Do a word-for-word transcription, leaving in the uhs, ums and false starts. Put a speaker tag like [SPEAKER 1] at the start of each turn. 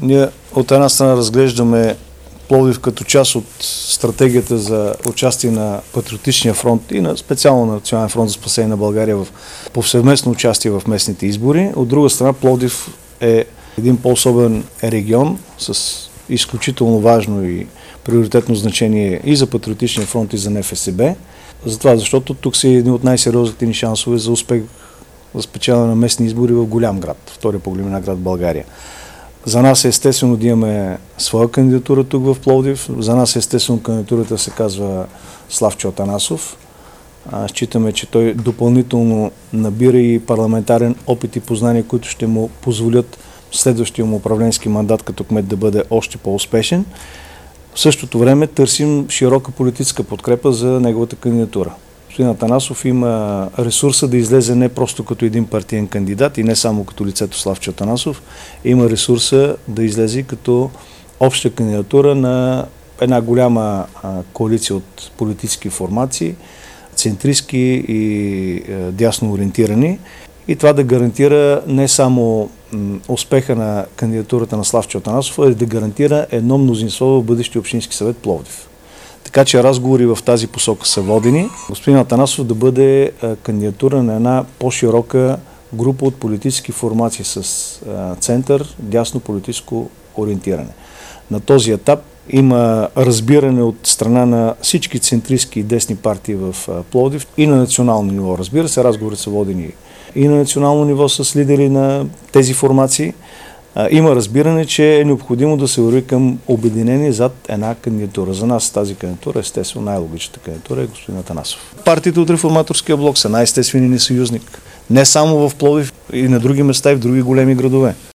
[SPEAKER 1] Ние от една страна разглеждаме Пловдив като част от стратегията за участие на Патриотичния фронт и на специално на Национален фронт за спасение на България в повсеместно участие в местните избори. От друга страна, Пловдив е един по-особен регион с изключително важно и приоритетно значение и за Патриотичния фронт, и за Н Ф С Б. Затова, защото тук са едни от най-сериозните ни шансове за успех за спечелване на местни избори в голям град, втория по големина град в България. За нас е естествено да имаме своя кандидатура тук в Пловдив. За нас е естествено кандидатурата се казва Славчо Атанасов. Считаме, че той допълнително набира и парламентарен опит и познания, които ще му позволят следващия му управленски мандат като кмет да бъде още по-успешен. В същото време търсим широка политическа подкрепа за неговата кандидатура. Господин Атанасов има ресурса да излезе не просто като един партиен кандидат и не само като лицето Славчо Атанасов, има ресурса да излезе като обща кандидатура на една голяма коалиция от политически формации, центристки и дясно ориентирани. И това да гарантира не само успеха на кандидатурата на Славчо Атанасов, а да гарантира едно мнозинство в бъдещия общински съвет Пловдив. Така че разговори в тази посока са водени. Господин Атанасов да бъде кандидатура на една по-широка група от политически формации с център, дясно политическо ориентиране. На този етап има разбиране от страна на всички центристски и десни партии в Пловдив и на национално ниво. Разбира се, разговори са водени и на национално ниво с лидери на тези формации. Има разбиране, че е необходимо да се върви към обединение зад една кандидатура. За нас тази кандидатура, естествено, най-логичната кандидатура е господин Атанасов. Партиите от Реформаторския блок са най-естественият ни съюзник. Не само в Пловдив, и на други места, и в други големи градове.